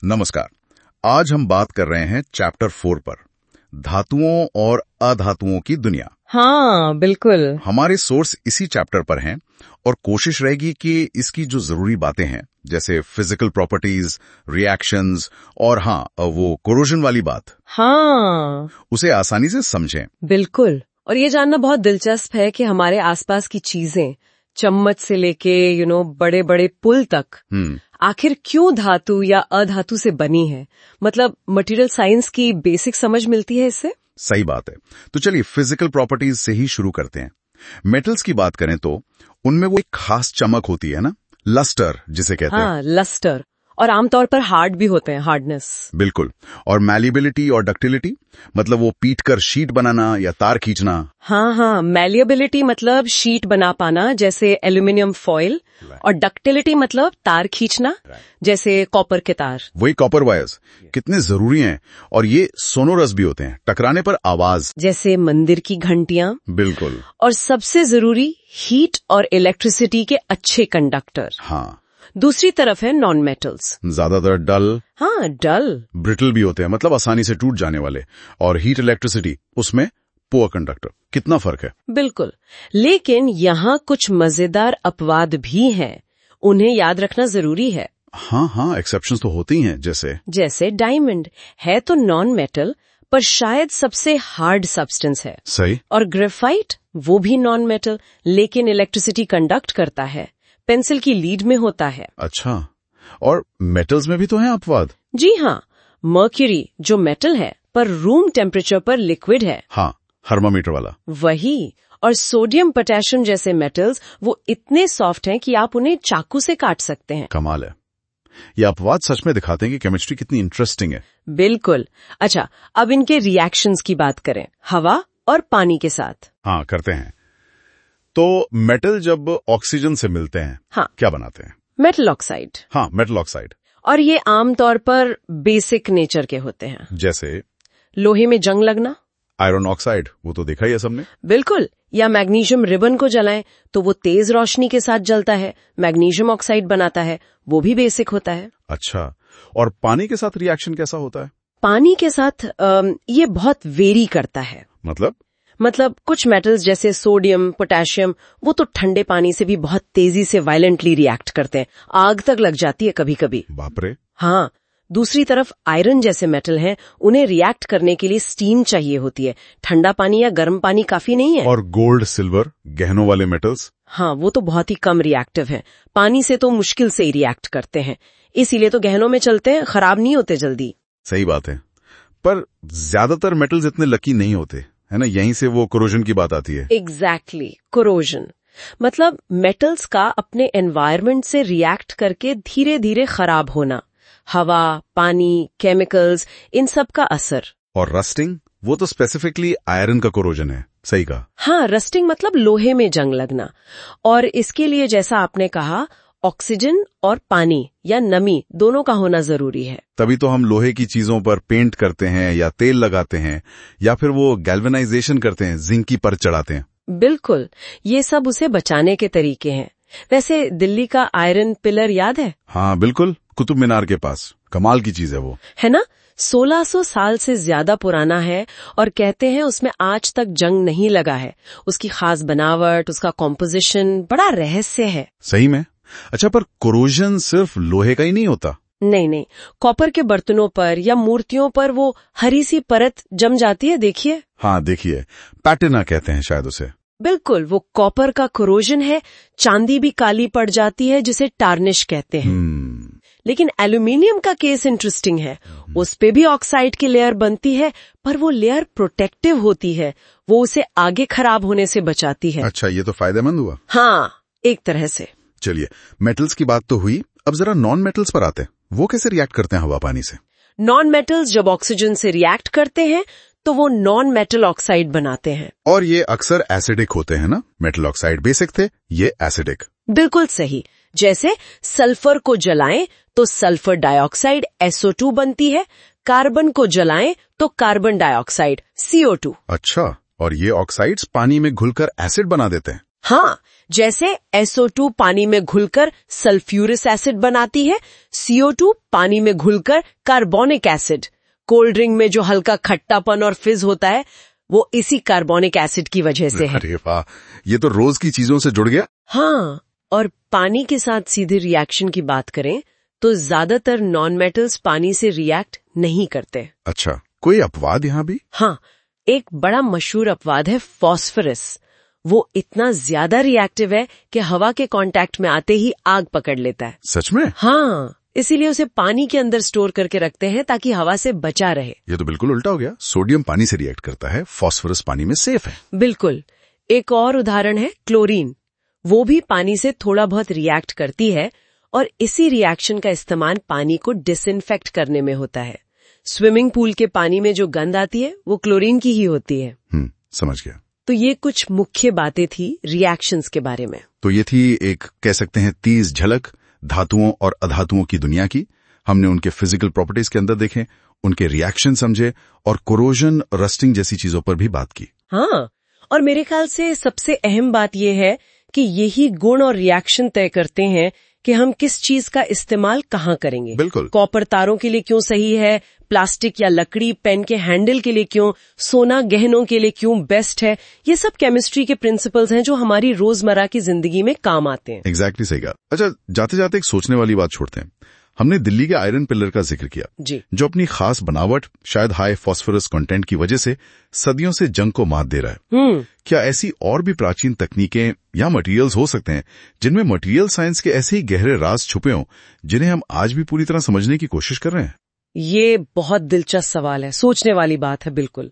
नमस्कार। आज हम बात कर रहे हैं चैप्टर 4 पर, धातुओं और अधातुओं की दुनिया। हाँ बिल्कुल। हमारे सोर्स इसी चैप्टर पर हैं और कोशिश रहेगी कि इसकी जो जरूरी बातें हैं जैसे फिजिकल प्रॉपर्टीज, रिएक्शंस और वो कोरोजन वाली बात, हाँ उसे आसानी से समझें। बिल्कुल। और ये जानना बहुत दिलचस्प है कि हमारे आसपास की चीजें, चम्मच से लेके बड़े बड़े पुल तक आखिर क्यों धातु या अधातु से बनी है। मतलब मटेरियल साइंस की बेसिक समझ मिलती है इससे। सही बात है। तो चलिए फिजिकल प्रॉपर्टीज से ही शुरू करते हैं। मेटल्स की बात करें तो उनमें वो एक खास चमक होती है ना, लस्टर जिसे कहते हैं। हाँ लस्टर। और आमतौर पर हार्ड भी होते हैं, हार्डनेस। बिल्कुल। और मैलिबिलिटी और डक्टिलिटी, मतलब वो पीट कर शीट बनाना या तार खींचना। हाँ मैलिएबिलिटी मतलब शीट बना पाना जैसे एल्यूमिनियम फॉइल, और डक्टिलिटी मतलब तार खींचना जैसे कॉपर के तार। वही कॉपर वायर्स कितने जरूरी हैं। और ये सोनोरस भी होते हैं, टकराने पर आवाज, जैसे मंदिर की घंटियां। बिल्कुल। और सबसे जरूरी हीट और इलेक्ट्रिसिटी के अच्छे कंडक्टर। हाँ। दूसरी तरफ है नॉन मेटल्स। ज्यादातर डल ब्रिटल भी होते हैं, मतलब आसानी से टूट जाने वाले। और हीट इलेक्ट्रिसिटी, उसमें पुअर कंडक्टर। कितना फर्क है। बिल्कुल। लेकिन यहाँ कुछ मजेदार अपवाद भी हैं, उन्हें याद रखना जरूरी है। हाँ एक्सेप्शंस तो होती हैं। जैसे डायमंड है तो नॉन मेटल पर शायद सबसे हार्ड सब्सटेंस है। सही। और ग्रेफाइट वो भी नॉन मेटल लेकिन इलेक्ट्रिसिटी कंडक्ट करता है, पेंसिल की लीड में होता है। अच्छा। और मेटल्स में भी तो हैं अपवाद। जी हाँ, मर्क्यूरी जो मेटल है पर रूम टेम्परेचर पर लिक्विड है। हाँ, थर्मामीटर वाला। वही। और सोडियम पोटेशियम जैसे मेटल्स वो इतने सॉफ्ट हैं कि आप उन्हें चाकू से काट सकते हैं। कमाल है। ये अपवाद सच में दिखाते हैं कि केमिस्ट्री कितनी इंटरेस्टिंग है। बिल्कुल। अच्छा, अब इनके रिएक्शंस की बात करें, हवा और पानी के साथ। हाँ, करते हैं। तो मेटल जब ऑक्सीजन से मिलते हैं, क्या बनाते हैं? Metal oxide. हाँ, मेटल ऑक्साइड। और ये आमतौर पर बेसिक नेचर के होते हैं। जैसे लोहे में जंग लगना, आयरन ऑक्साइड, वो तो देखा ही है सबने। बिल्कुल। या मैग्नीशियम रिबन को जलाएं तो वो तेज रोशनी के साथ जलता है, मैग्नीशियम ऑक्साइड बनाता है, वो भी बेसिक होता है। अच्छा। और पानी के साथ रिएक्शन कैसा होता है? पानी के साथ ये बहुत वेरी करता है। मतलब कुछ मेटल्स जैसे सोडियम, पोटेशियम, वो तो ठंडे पानी से भी बहुत तेजी से वायलेंटली रिएक्ट करते हैं, आग तक लग जाती है कभी कभी। बाप रे। हाँ। दूसरी तरफ आयरन जैसे मेटल हैं, उन्हें रिएक्ट करने के लिए स्टीम चाहिए होती है, ठंडा पानी या गर्म पानी काफी नहीं है। और गोल्ड, सिल्वर, गहनों वाले मेटल्स? हाँ, वो तो बहुत ही कम रिएक्टिव है, पानी से तो मुश्किल से ही रिएक्ट करते हैं, इसीलिए तो गहनों में चलते हैं, खराब नहीं होते जल्दी। सही बात है। पर ज्यादातर मेटल्स इतने लकी नहीं होते, है ना? यहीं से वो कोरोजन की बात आती है। एग्जैक्टली, कोरोजन मतलब मेटल्स का अपने एनवायरनमेंट से रिएक्ट करके धीरे धीरे खराब होना, हवा, पानी, केमिकल्स, इन सब का असर। और रस्टिंग, वो तो स्पेसिफिकली आयरन का कोरोजन है। सही कहा। हाँ, रस्टिंग मतलब लोहे में जंग लगना। और इसके लिए जैसा आपने कहा, ऑक्सीजन और पानी या नमी दोनों का होना जरूरी है। तभी तो हम लोहे की चीजों पर पेंट करते हैं या तेल लगाते हैं या फिर वो गैल्वेनाइजेशन करते हैं, जिंक की परत चढ़ाते हैं। बिल्कुल, ये सब उसे बचाने के तरीके हैं। वैसे दिल्ली का आयरन पिलर याद है? हाँ बिल्कुल, कुतुब मीनार के पास। कमाल की चीज है वो, है ना? 1600 साल से ज्यादा पुराना है और कहते हैं उसमें आज तक जंग नहीं लगा है। उसकी खास बनावट, उसका कॉम्पोजिशन बड़ा रहस्य है। सही में? अच्छा, पर कोरोजन सिर्फ लोहे का ही नहीं होता? नहीं, कॉपर के बर्तनों पर या मूर्तियों पर वो हरी सी परत जम जाती है, देखिए। हाँ देखिए, पैटिना कहते हैं शायद उसे। बिल्कुल, वो कॉपर का कोरोजन है। चांदी भी काली पड़ जाती है जिसे टार्निश कहते हैं। लेकिन एल्यूमिनियम का केस इंटरेस्टिंग है। उस पे भी ऑक्साइड की लेयर बनती है, पर वो लेयर प्रोटेक्टिव होती है, वो उसे आगे खराब होने से बचाती है। अच्छा, ये तो फायदेमंद हुआ। हाँ, एक तरह से। चलिए, मेटल्स की बात तो हुई, अब जरा नॉन मेटल्स पर आते हैं। वो कैसे रिएक्ट करते हैं हवा पानी से? नॉन मेटल्स जब ऑक्सीजन से रिएक्ट करते हैं तो वो नॉन मेटल ऑक्साइड बनाते हैं। और ये अक्सर एसिडिक होते हैं ना? मेटल ऑक्साइड बेसिक थे, ये एसिडिक। बिल्कुल सही। जैसे सल्फर को जलाएं तो सल्फर डाइऑक्साइड SO2 बनती है, कार्बन को जलाएं तो कार्बन डाइऑक्साइड CO2। अच्छा, और ये ऑक्साइड्स पानी में घुलकर एसिड बना देते हैं। हाँ, जैसे SO2 पानी में घुलकर सल्फ्यूरिक एसिड बनाती है, CO2 पानी में घुलकर कार्बोनिक एसिड। कोल्ड ड्रिंक में जो हल्का खट्टापन और फिज होता है वो इसी कार्बोनिक एसिड की वजह से है। अरे वाह, ये तो रोज की चीजों से जुड़ गया। हाँ, और पानी के साथ सीधे रिएक्शन की बात करें तो ज्यादातर नॉन मेटल्स पानी से रिएक्ट नहीं करते। अच्छा, कोई अपवाद यहाँ भी? हाँ, एक बड़ा मशहूर अपवाद है फास्फोरस। वो इतना ज्यादा रिएक्टिव है कि हवा के कांटेक्ट में आते ही आग पकड़ लेता है। सच में? हाँ, इसीलिए उसे पानी के अंदर स्टोर करके रखते हैं ताकि हवा से बचा रहे। ये तो बिल्कुल उल्टा हो गया। सोडियम पानी से रिएक्ट करता है, फास्फोरस पानी में सेफ है। बिल्कुल। एक और उदाहरण है क्लोरीन। वो भी पानी से थोड़ा बहुत रिएक्ट करती है और इसी रिएक्शन का इस्तेमाल पानी को डिसइंफेक्ट करने में होता है। स्विमिंग पूल के पानी में जो गंध आती है वो क्लोरीन की ही होती है। समझ गया। तो ये कुछ मुख्य बातें थी रिएक्शंस के बारे में। तो ये थी एक, कह सकते हैं, 30 झलक धातुओं और अधातुओं की दुनिया की। हमने उनके फिजिकल प्रॉपर्टीज के अंदर देखे, उनके रिएक्शन समझे और कोरोजन, रस्टिंग जैसी चीजों पर भी बात की। हाँ, और मेरे ख्याल से सबसे अहम बात यह है कि यही गुण और रिएक्शन तय करते हैं कि हम किस चीज का इस्तेमाल कहाँ करेंगे। बिल्कुल। कॉपर तारों के लिए क्यों सही है, प्लास्टिक या लकड़ी पेन के हैंडल के लिए क्यों, सोना गहनों के लिए क्यों बेस्ट है। ये सब केमिस्ट्री के प्रिंसिपल्स हैं जो हमारी रोजमर्रा की जिंदगी में काम आते हैं। एग्जैक्टली सही कहा। अच्छा, जाते जाते एक सोचने वाली बात छोड़ते हैं। हमने दिल्ली के आयरन पिलर का जिक्र किया जी, जो अपनी खास बनावट, शायद हाई फास्फोरस कंटेंट की वजह से सदियों से जंग को मात दे रहा है। क्या ऐसी और भी प्राचीन तकनीकें या मटेरियल्स हो सकते हैं जिनमें मटेरियल साइंस के ऐसे ही गहरे राज छुपे हों जिन्हें हम आज भी पूरी तरह समझने की कोशिश कर रहे हैं? ये बहुत दिलचस्प सवाल है, सोचने वाली बात है। बिल्कुल।